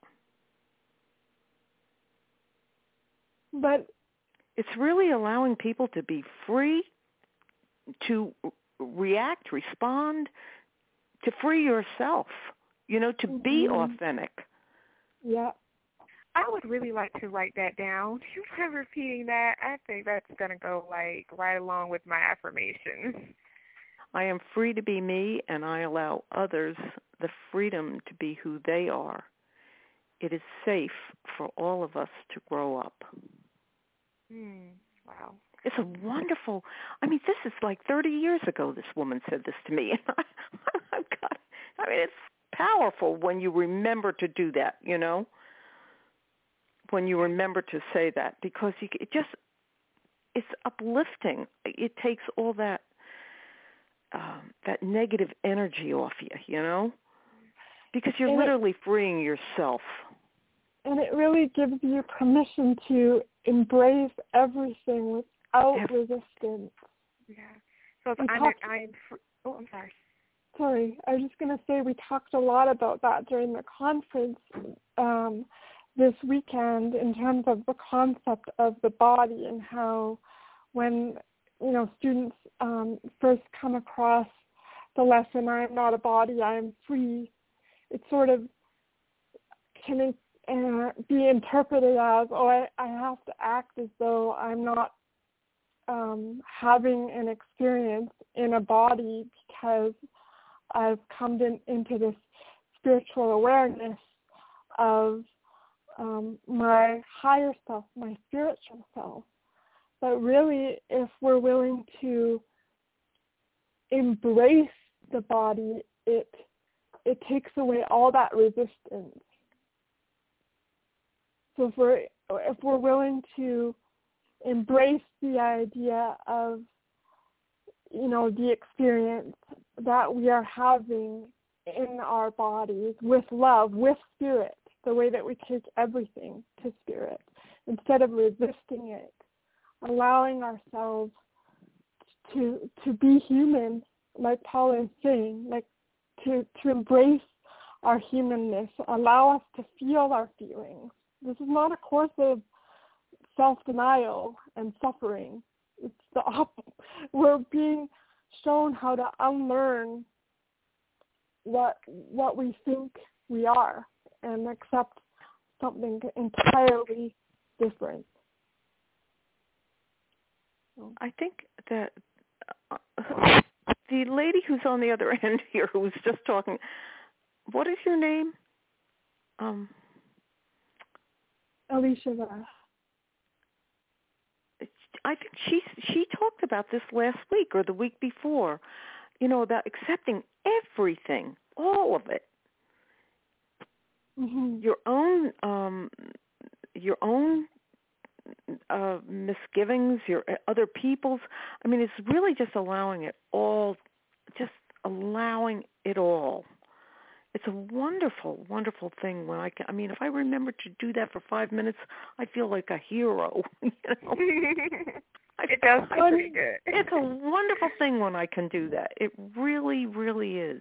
[SPEAKER 1] But
[SPEAKER 2] it's really allowing people to be free to react, respond, to free yourself, you know, to be
[SPEAKER 1] mm-hmm.
[SPEAKER 2] authentic.
[SPEAKER 1] Yeah.
[SPEAKER 5] I would really like to write that down. Do you mind repeating that? I think that's going to go, like, right along with my affirmations.
[SPEAKER 2] I am free to be me, and I allow others the freedom to be who they are. It is safe for all of us to grow up.
[SPEAKER 5] Mm, wow.
[SPEAKER 2] It's a wonderful, I mean, this is like thirty years ago this woman said this to me. And I, I've got, I mean, it's powerful when you remember to do that, you know, when you remember to say that, because you, it just, it's uplifting. It takes all that, um, that negative energy off you, you know, because you're
[SPEAKER 1] and
[SPEAKER 2] literally
[SPEAKER 1] it,
[SPEAKER 2] freeing yourself.
[SPEAKER 1] And it really gives you permission to embrace everything without
[SPEAKER 2] Every-
[SPEAKER 1] resistance.
[SPEAKER 5] Yeah. So if I'm,
[SPEAKER 1] talked,
[SPEAKER 5] I'm, oh, I'm sorry.
[SPEAKER 1] Sorry, I was just going to say we talked a lot about that during the conference um, this weekend in terms of the concept of the body and how when, you know, students um, first come across the lesson, I am not a body, I am free, it sort of can uh, be interpreted as, oh, I, I have to act as though I'm not um, having an experience in a body because I've come in, into this spiritual awareness of um, my higher self, my spiritual self. But really, if we're willing to embrace the body, it it takes away all that resistance. So if we're if we're willing to embrace the idea of, you know, the experience that we are having in our bodies with love, with spirit, the way that we take everything to spirit, instead of resisting it, allowing ourselves to to be human, like Paula is saying, like to, to embrace our humanness, allow us to feel our feelings. This is not a course of self-denial and suffering. It's the opposite. We're being shown how to unlearn what what we think we are and accept something entirely different.
[SPEAKER 2] I think that uh, the lady who's on the other end here, who was just talking, what is your name? Um,
[SPEAKER 1] Alicia Vass.
[SPEAKER 2] I think she she talked about this last week or the week before, you know, about accepting everything, all of it.
[SPEAKER 1] Mm-hmm.
[SPEAKER 2] Your own um, your own uh, misgivings, your other people's. I mean, it's really just allowing it all, just allowing it all. It's a wonderful, wonderful thing when I can. I mean, if I remember to do that for five minutes, I feel like a hero. You know?
[SPEAKER 5] It does feel pretty good.
[SPEAKER 2] It's a wonderful thing when I can do that. It really, really is.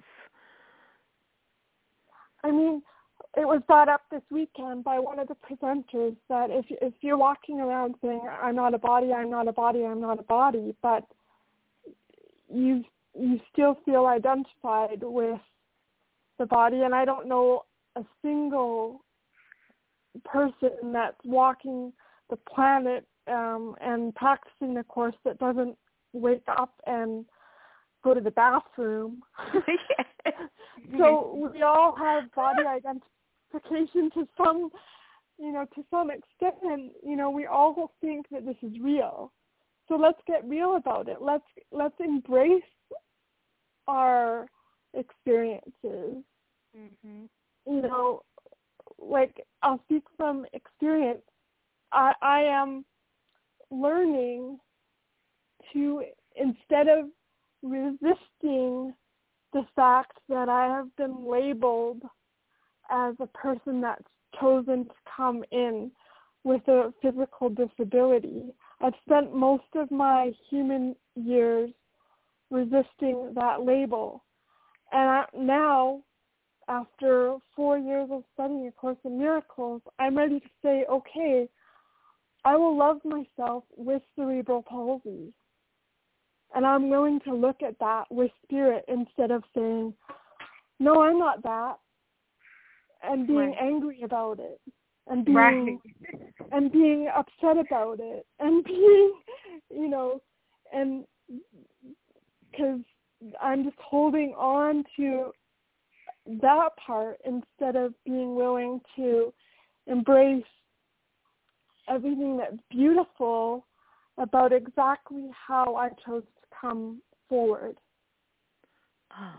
[SPEAKER 1] I mean, it was brought up this weekend by one of the presenters that if if you're walking around saying, I'm not a body, I'm not a body, I'm not a body, but you you still feel identified with the body, and I don't know a single person that's walking the planet um, and practicing the course that doesn't wake up and go to the bathroom. So we all have body identification to some, you know, to some extent, and you know, we all think that this is real. So let's get real about it. Let's let's embrace our experiences.
[SPEAKER 5] Mhm.
[SPEAKER 1] You know, like I'll speak from experience. I, I am learning to, instead of resisting the fact that I have been labeled as a person that's chosen to come in with a physical disability, I've spent most of my human years resisting that label. And I, now, after four years of studying A Course in Miracles, I'm ready to say, okay, I will love myself with cerebral palsy. And I'm willing to look at that with spirit instead of saying, no, I'm not that, and being
[SPEAKER 5] Right.
[SPEAKER 1] angry about it, and being
[SPEAKER 5] Right.
[SPEAKER 1] and being upset about it, and being, you know, and because I'm just holding on to that part instead of being willing to embrace everything that's beautiful about exactly how I chose to come forward.
[SPEAKER 2] Oh,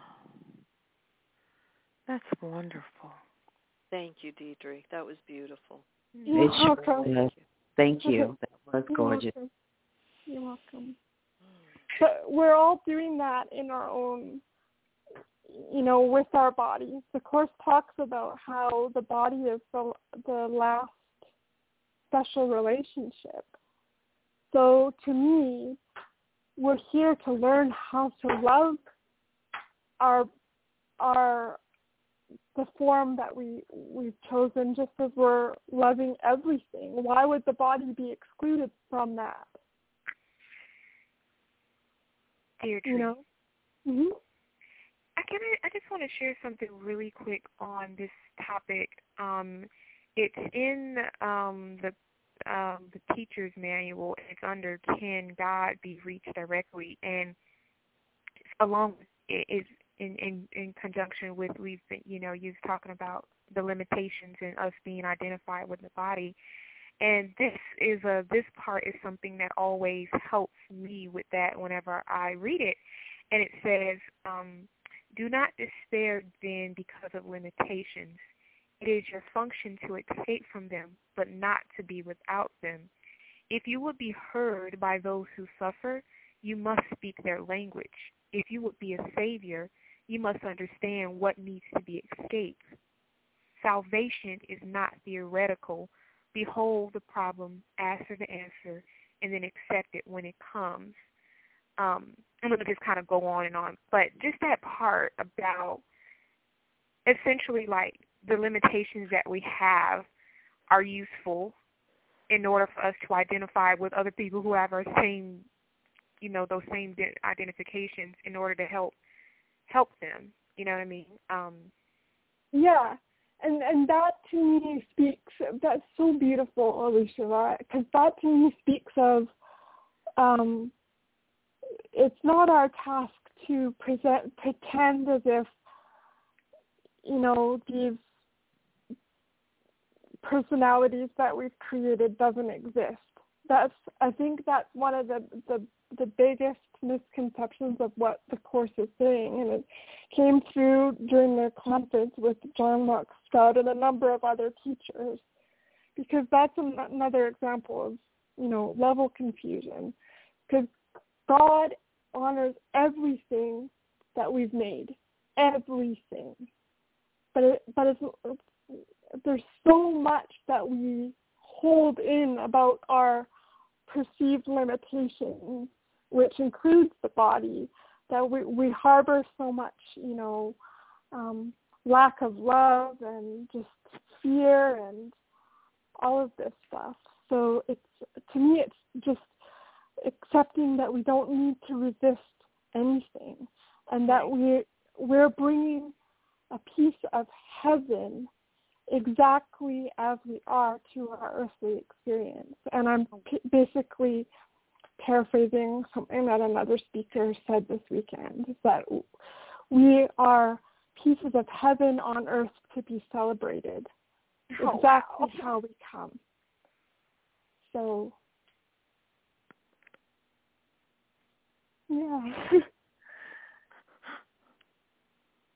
[SPEAKER 2] that's wonderful.
[SPEAKER 3] Thank you, Deidre. That was beautiful.
[SPEAKER 1] You're
[SPEAKER 6] It sure
[SPEAKER 1] welcome.
[SPEAKER 6] was. Thank you. That was
[SPEAKER 1] You're
[SPEAKER 6] gorgeous.
[SPEAKER 1] welcome. You're welcome. But we're all doing that in our own, you know, with our bodies. The Course talks about how the body is the, the last special relationship. So to me, we're here to learn how to love our our the form that we we've chosen, just as we're loving everything. Why would the body be excluded from that?
[SPEAKER 5] Deirdre.
[SPEAKER 1] You know. Mm-hmm.
[SPEAKER 5] I can. I just want to share something really quick on this topic. Um, it's in um, the um, the teacher's manual. It's under "Can God Be Reached Directly?" and along with it is in, in in conjunction with we've been, you know, you're talking about the limitations and us being identified with the body. And this is a this part is something that always helps me with that whenever I read it. And it says, um, do not despair then because of limitations. It is your function to escape from them, but not to be without them. If you would be heard by those who suffer, you must speak their language. If you would be a savior, you must understand what needs to be escaped. Salvation is not theoretical. Behold the problem, answer the answer, and then accept it when it comes. Um, I'm going to just kind of go on and on. But just that part about essentially like the limitations that we have are useful in order for us to identify with other people who have our same, you know, those same identifications in order to help help them. You know what I mean? Um,
[SPEAKER 1] yeah. And and that to me speaks, that's so beautiful, Alicia, because that to me speaks of, um, it's not our task to present, pretend as if, you know, these personalities that we've created doesn't exist. That's, I think that's one of the, the, the biggest misconceptions of what the Course is saying, and it came through during the conference with John Mark Stroud and a number of other teachers, because that's an, another example of, you know, level confusion, because God honors everything that we've made, everything, but it, but it's, there's so much that we hold in about our perceived limitations, which includes the body, that we, we harbor so much, you know, um, lack of love and just fear and all of this stuff. So it's, to me, it's just accepting that we don't need to resist anything, and that we we're bringing a piece of heaven exactly as we are to our earthly experience. And I'm p- basically paraphrasing something that another speaker said this weekend, is that we are pieces of heaven on earth to be celebrated,
[SPEAKER 5] oh,
[SPEAKER 1] exactly
[SPEAKER 5] wow.
[SPEAKER 1] how we come. So, yeah.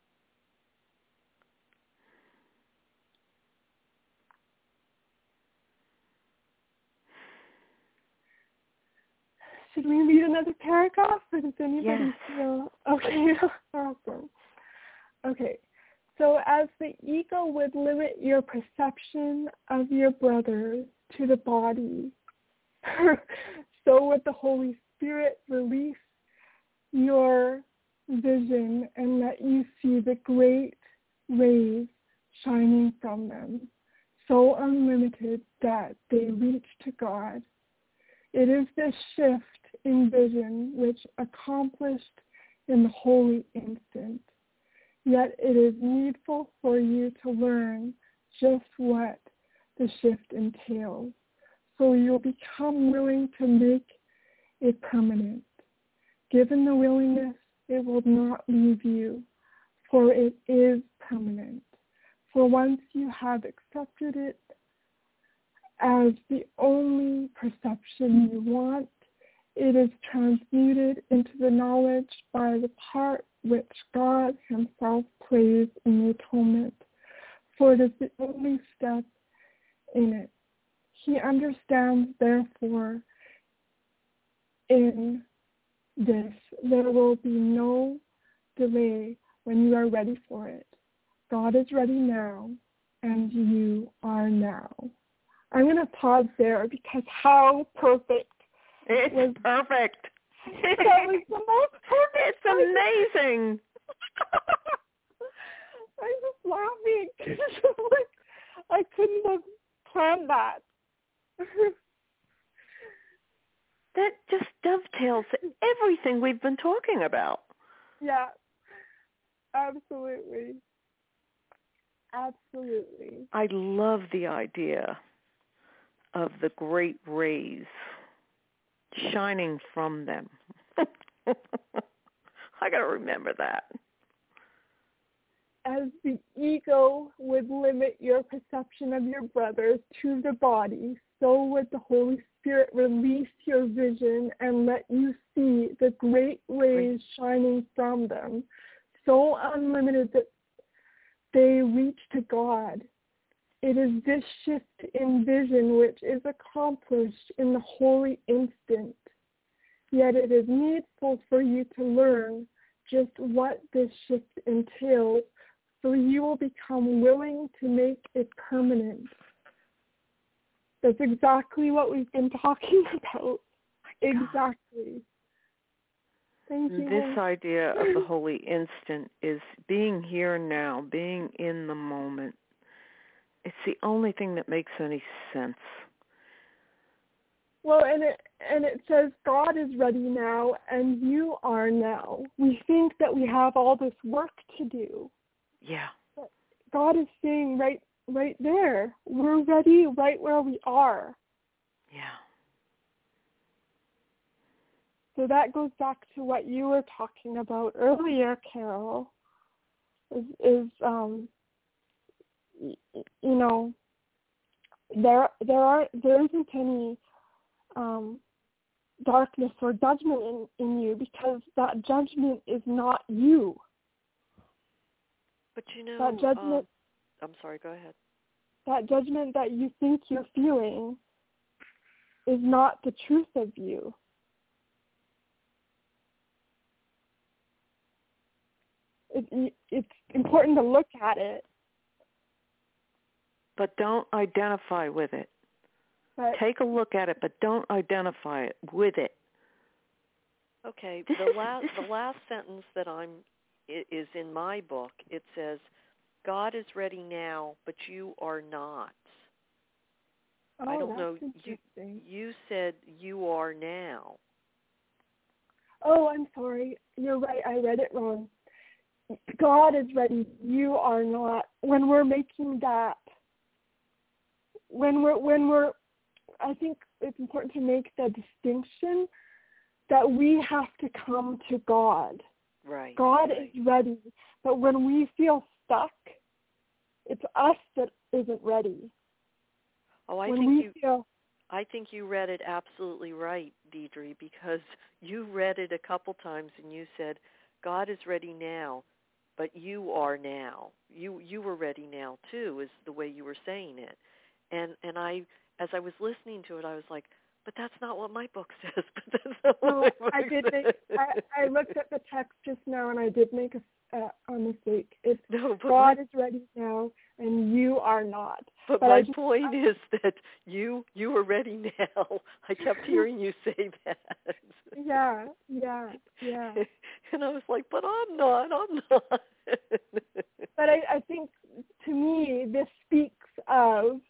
[SPEAKER 1] should we read another paragraph, or does anybody
[SPEAKER 2] Yes.
[SPEAKER 1] feel okay? Awesome. Okay. So as the ego would limit your perception of your brothers to the body, so would the Holy Spirit release your vision and let you see the great rays shining from them, so unlimited that they reach to God. It is this shift in vision which accomplished in the holy instant. Yet it is needful for you to learn just what the shift entails, so you'll become willing to make it permanent. Given the willingness, it will not leave you, for it is permanent. For once you have accepted it as the only perception you want, it is transmuted into the knowledge by the part which God himself plays in the atonement, for it is the only step in it. He understands, therefore, in this, there will be no delay when you are ready for it. God is ready now, and you are now. I'm going to pause there because how perfect.
[SPEAKER 2] It's
[SPEAKER 1] was,
[SPEAKER 2] perfect.
[SPEAKER 1] That was the most perfect.
[SPEAKER 2] It's amazing.
[SPEAKER 1] I'm just laughing. I couldn't have planned that.
[SPEAKER 2] That just dovetails everything we've been talking about.
[SPEAKER 1] Yeah, absolutely. Absolutely.
[SPEAKER 2] I love the idea of the great rays shining from them. I got to remember that.
[SPEAKER 1] As the ego would limit your perception of your brothers to the body, so would the Holy Spirit release your vision and let you see the great rays shining from them, so unlimited that they reach to God. It is this shift in vision which is accomplished in the holy instant. Yet it is needful for you to learn just what this shift entails, so you will become willing to make it permanent. That's exactly what we've been talking about. Exactly. Thank you.
[SPEAKER 2] This idea of the holy instant is being here now, being in the moment. It's the only thing that makes any sense.
[SPEAKER 1] Well, and it and it says God is ready now, and you are now. We think that we have all this work to do.
[SPEAKER 2] Yeah.
[SPEAKER 1] But God is saying right right there, we're ready right where we are.
[SPEAKER 2] Yeah.
[SPEAKER 1] So that goes back to what you were talking about earlier, Carol. Is is um you know there there are there isn't any um darkness or judgment in, in you, because that judgment is not you.
[SPEAKER 3] But you know,
[SPEAKER 1] that judgment
[SPEAKER 3] uh, I'm sorry, go ahead.
[SPEAKER 1] That judgment that you think you're feeling is not the truth of you. It, it's important to look at it.
[SPEAKER 2] But don't identify with it.
[SPEAKER 1] But
[SPEAKER 2] take a look at it, but don't identify it with it.
[SPEAKER 3] Okay,
[SPEAKER 2] this
[SPEAKER 3] the
[SPEAKER 2] is,
[SPEAKER 3] last
[SPEAKER 2] this
[SPEAKER 3] the last sentence that I'm is in my book. It says, "God is ready now, but you are not."
[SPEAKER 1] Oh,
[SPEAKER 3] I don't
[SPEAKER 1] that's
[SPEAKER 3] know. You,
[SPEAKER 1] interesting.
[SPEAKER 3] you said you are now.
[SPEAKER 1] Oh, I'm sorry. You're right. I read it wrong. God is ready. You are not. When we're making that, when we're when we're, I think it's important to make the distinction that we have to come to God.
[SPEAKER 3] Right.
[SPEAKER 1] God
[SPEAKER 3] right.
[SPEAKER 1] is ready, but when we feel stuck, it's us that isn't ready.
[SPEAKER 3] Oh, I
[SPEAKER 1] when
[SPEAKER 3] think
[SPEAKER 1] we
[SPEAKER 3] you.
[SPEAKER 1] Feel,
[SPEAKER 3] I think you read it absolutely right, Deidre, because you read it a couple times and you said, "God is ready now, but you are now." You you were ready now too, is the way you were saying it, and and I as I was listening to it, I was like, but that's not what my book says. But that's not
[SPEAKER 1] No,
[SPEAKER 3] what my book
[SPEAKER 1] I did
[SPEAKER 3] says.
[SPEAKER 1] make. I, I looked at the text just now, and I did make a, uh, a mistake. It's
[SPEAKER 3] no, but
[SPEAKER 1] God
[SPEAKER 3] my,
[SPEAKER 1] is ready now, and you are not.
[SPEAKER 3] But,
[SPEAKER 1] But
[SPEAKER 3] my
[SPEAKER 1] I just,
[SPEAKER 3] point
[SPEAKER 1] I,
[SPEAKER 3] is that you you are ready now. I kept hearing you say that.
[SPEAKER 1] yeah, yeah, yeah.
[SPEAKER 3] And I was like, but I'm not. I'm not.
[SPEAKER 1] But I, I think, to me, this speaks of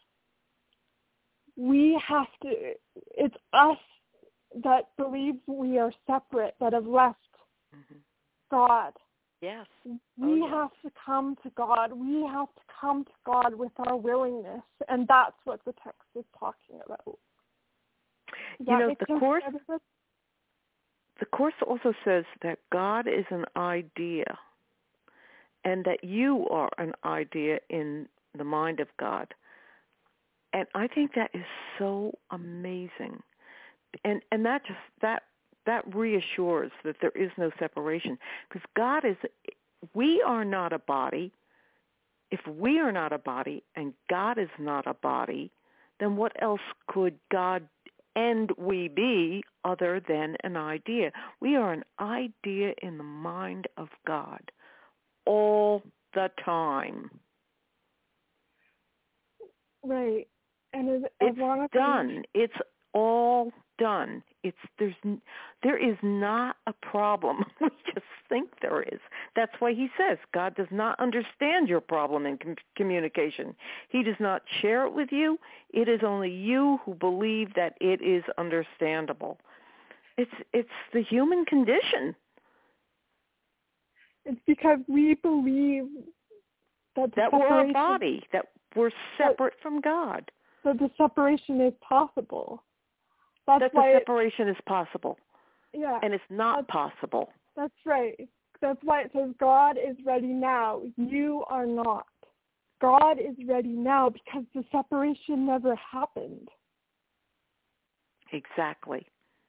[SPEAKER 1] we have to. It's us that believe we are separate that have left
[SPEAKER 3] mm-hmm.
[SPEAKER 1] God.
[SPEAKER 3] Yes.
[SPEAKER 1] We
[SPEAKER 3] oh, yes.
[SPEAKER 1] have to come to God. We have to come to God with our willingness, and that's what the text is talking about. Does
[SPEAKER 2] you know,
[SPEAKER 1] make
[SPEAKER 2] the
[SPEAKER 1] sense
[SPEAKER 2] course.
[SPEAKER 1] to everybody?
[SPEAKER 2] The course also says that God is an idea, and that you are an idea in the mind of God. And I think that is so amazing, and and that just that that reassures that there is no separation, because God is. We are not a body. If we are not a body and God is not a body, then what else could God and we be other than an idea? We are an idea in the mind of God all the time.
[SPEAKER 1] Right. And as, as
[SPEAKER 2] It's
[SPEAKER 1] long as
[SPEAKER 2] done.
[SPEAKER 1] we...
[SPEAKER 2] It's all done. It's there's there is not a problem. We just think there is. That's why he says God does not understand your problem in com- communication. He does not share it with you. It is only you who believe that it is understandable. It's it's the human condition.
[SPEAKER 1] It's because we believe that the
[SPEAKER 2] that we're a
[SPEAKER 1] separation,
[SPEAKER 2] body, that we're separate from God.
[SPEAKER 1] that the separation is possible. That's
[SPEAKER 2] that
[SPEAKER 1] why
[SPEAKER 2] the
[SPEAKER 1] it,
[SPEAKER 2] separation is possible.
[SPEAKER 1] yeah,
[SPEAKER 2] And it's not
[SPEAKER 1] that's,
[SPEAKER 2] possible.
[SPEAKER 1] That's right. That's why it says God is ready now. You are not. God is ready now because the separation never happened.
[SPEAKER 2] Exactly.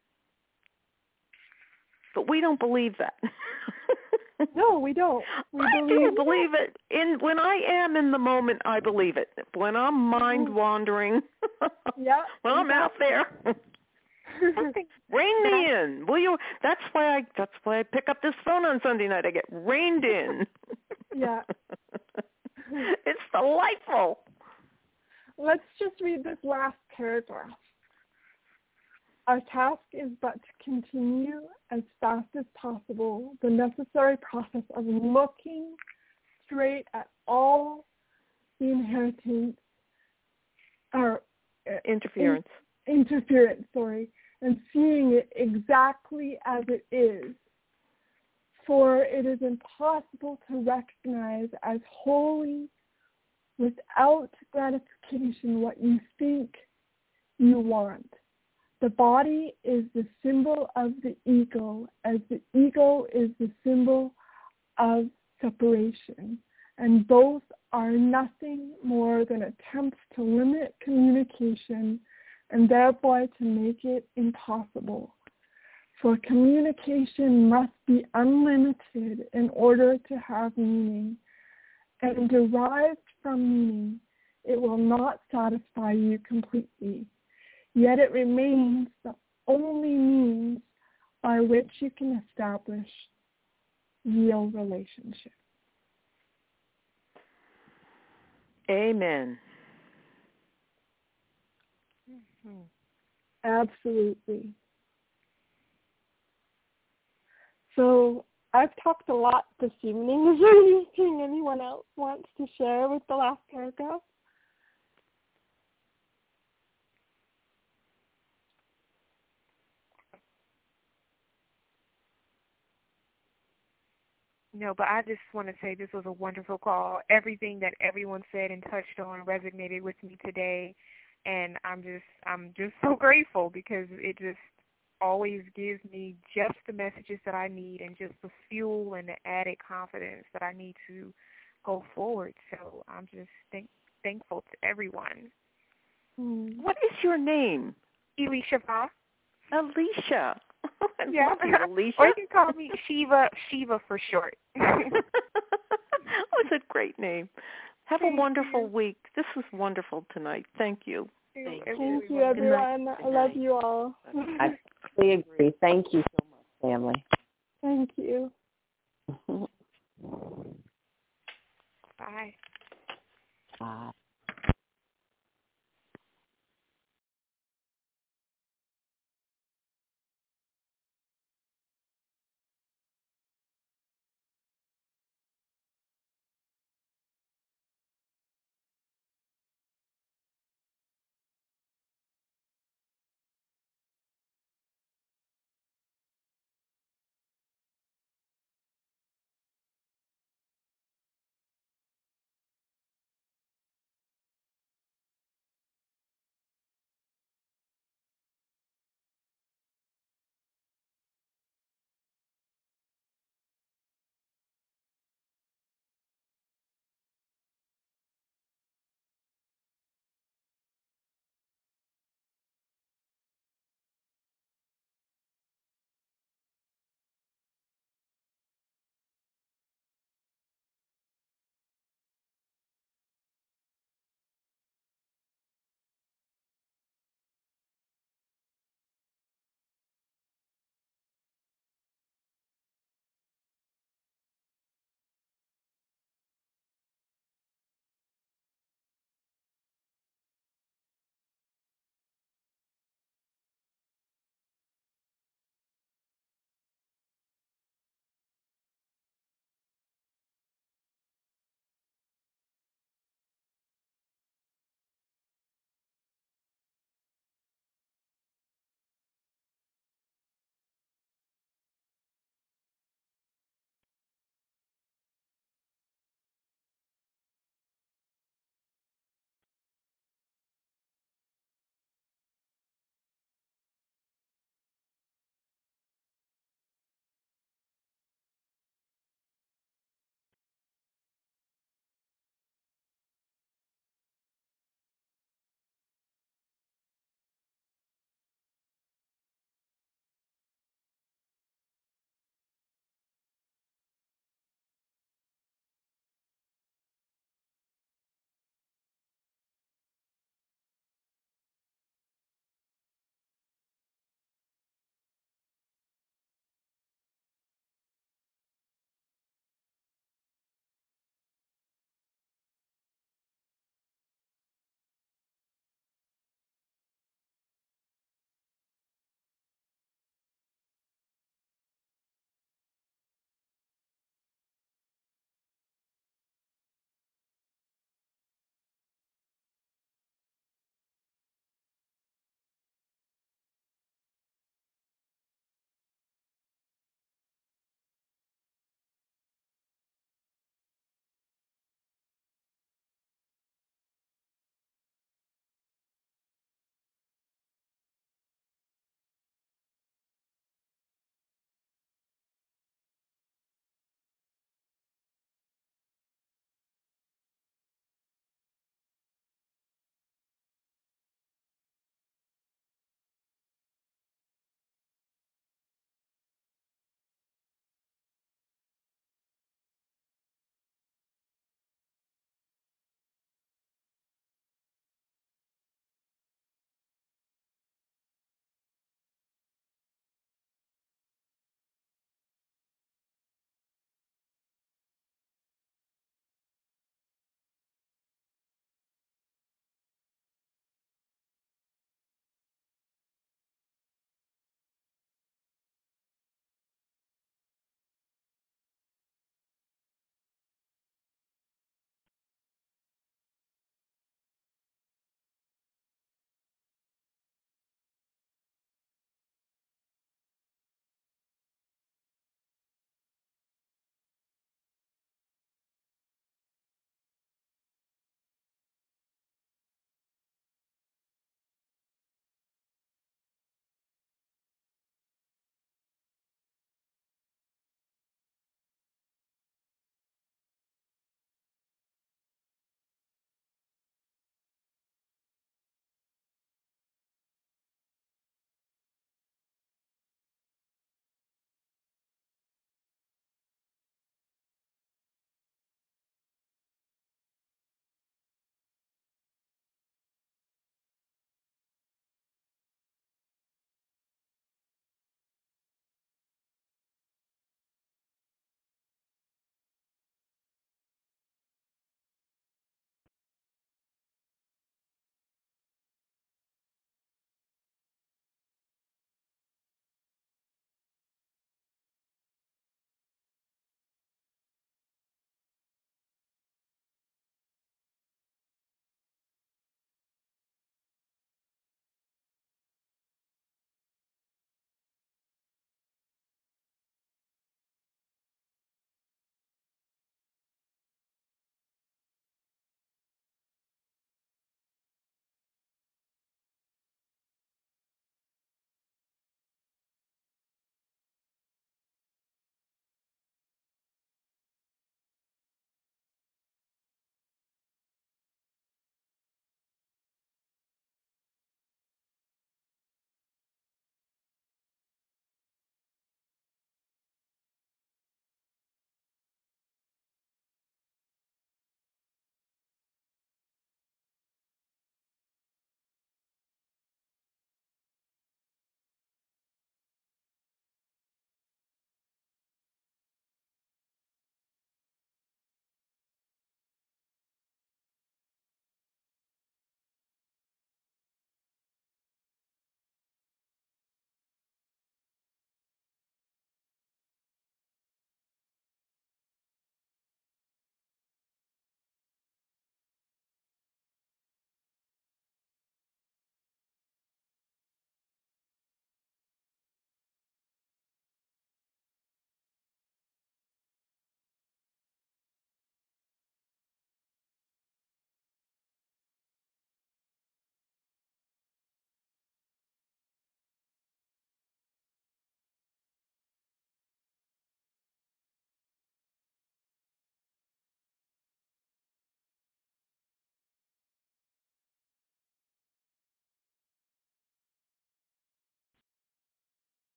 [SPEAKER 2] But we don't believe that.
[SPEAKER 1] No, we don't. We
[SPEAKER 2] I
[SPEAKER 1] believe
[SPEAKER 2] do believe it. In when I am in the moment, I believe it. When I'm mind wandering,
[SPEAKER 1] yeah,
[SPEAKER 2] when I'm out there, rein me in, will you? That's why I. That's why I pick up this phone on Sunday night. I get reined in.
[SPEAKER 1] Yeah,
[SPEAKER 2] it's delightful.
[SPEAKER 1] Let's just read this last paragraph. Our task is but to continue as fast as possible the necessary process of looking straight at all the inheritance or uh,
[SPEAKER 2] interference.
[SPEAKER 1] In, interference, sorry, and seeing it exactly as it is. For it is impossible to recognize as wholly without gratification what you think you want. The body is the symbol of the ego, as the ego is the symbol of separation, and both are nothing more than attempts to limit communication and thereby to make it impossible. For communication must be unlimited in order to have meaning, and derived from meaning, it will not satisfy you completely. Yet it remains the only means by which you can establish real relationship.
[SPEAKER 2] Amen.
[SPEAKER 1] Mm-hmm. Absolutely. So I've talked a lot this evening. Is there anything anyone else wants to share with the last paragraph?
[SPEAKER 5] No, but I just want to say this was a wonderful call. Everything that everyone said and touched on resonated with me today, and I'm just I'm just so grateful because it just always gives me just the messages that I need and just the fuel and the added confidence that I need to go forward. So I'm just thank, thankful to everyone.
[SPEAKER 2] Mm. What is your name?
[SPEAKER 5] Elisha Va.
[SPEAKER 2] Alicia. I
[SPEAKER 5] yeah.
[SPEAKER 2] love you, Alicia.
[SPEAKER 5] Or you can call me Shiva, Shiva for short.
[SPEAKER 2] Oh, it's a great name. Have
[SPEAKER 5] Thank
[SPEAKER 2] a wonderful
[SPEAKER 5] you.
[SPEAKER 2] week. This was wonderful tonight. Thank you.
[SPEAKER 3] Thank
[SPEAKER 1] Thank
[SPEAKER 3] you.
[SPEAKER 1] you, everyone.
[SPEAKER 3] Good
[SPEAKER 1] I love
[SPEAKER 3] night.
[SPEAKER 1] you all.
[SPEAKER 6] I totally agree. Thank you so much, family.
[SPEAKER 1] Thank you.
[SPEAKER 5] Bye.
[SPEAKER 6] Bye.